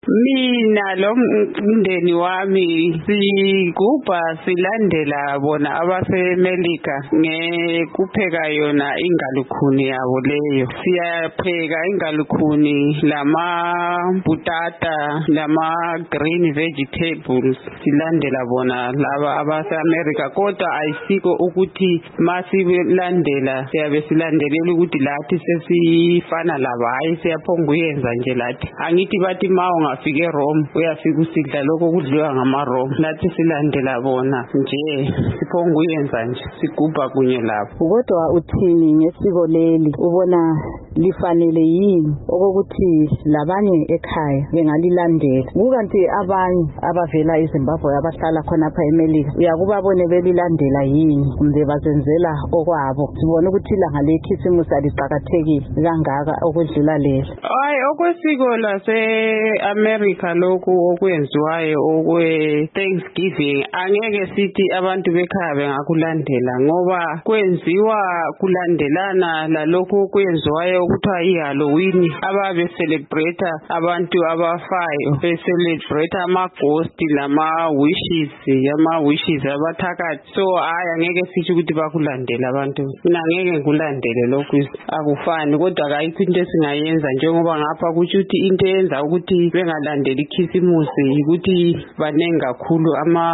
Mina lo mndeni wami sigubha silandela bona abaseMelika ngekupheka yona ingalukhuni yabo leyo. Siyapheka ingalukhuni butata green vegetables silandela bona laba abase-America kodwa ayisiko ukuthi masilandela siyabe silandelela ukuthi lathi sesifana laba hayi siyaphonga uyenza nje lathi. Angithi bathi ungafika eRome uyafika usidla lokho kudliwa ngamaRome lathi silandela bona nje siphonga uyenza nje sigubha kunye lapho. Kodwa uthini ngesiko leli ubona lifanele yini okokuthi labanye ekhaya bengalilandela kukanti abanye abavela eZimbabwe abahlala khonapha eMelika uyakubabone belilandela yini kumbe bazenzela okwabo sibona ukuthi ilanga lekhisimusi aliqhakathekile kangaka okudlula lelo? Okwesiko lase-America lokhu okwenziwayo okwe-Thanksgiving angeke sithi abantu bekhaya bengakulandela ngoba kwenziwa kulandelana lalokhu kwenziwayo okuthiwa iHalloween ababe celebrate abantu abafayo be-celebrate ama-ghost ama-wishes abathakathi. So angeke sithi ukuthi bakulandela abantu. Mina ngeke ngikulandele lokhu akufani kodwa akayikho into esingayenza njengoba ngapha kusho ukuthi into eyenza ukuthi bengalandeli ikhisimusi ukuthi banengi kakhulu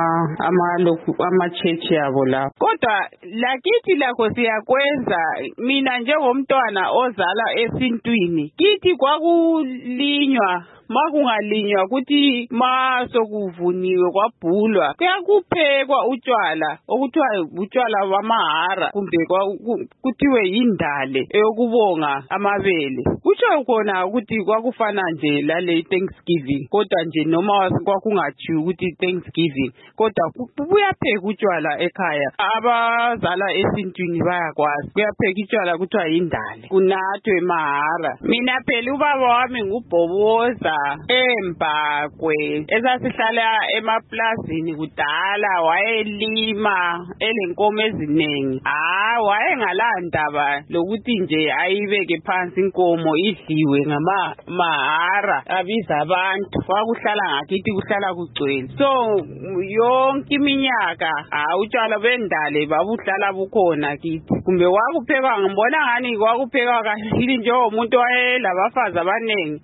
ama-church yabo la. Kodwa lakithi lakho siyakwenza. Mina njengomntwana ozala esintwini kithi kwakulinywa makungalinywa ukuthi masokuvuniwe kwabhulwa kuyakuphekwa utshwala okuthiwa utshwala bamahara kumbe kuthiwe yindale eyokubonga amabele. Kutsho khona ukuthi kwakufana nje lale Thanksgiving kodwa nje noma kwakungathi ukuthi Thanksgiving kodwa kuyapheka utshwala ekhaya. Abazala esintwini bayakwazi kuyapheka utshwala kuthiwa yindale kunathwe mahara. Mina phela ubaba wami ngubhoboza eMbakwe esasihlala emaplazini kudala wayelima elenkomo eziningi. Wayengalandaba lokuthi nje ayibeke phansi inkomo idliwe ngamahara abiza abantu. Kwakuhlala ngakithi kuhlala kugcwele. So yonke iminyaka utshwala bendale babuhlala bukhona kithi. Kumbe kwakuphekwa ngibona ngani kwakuphekwa kahle njengomuntu wayelabafazi abaningi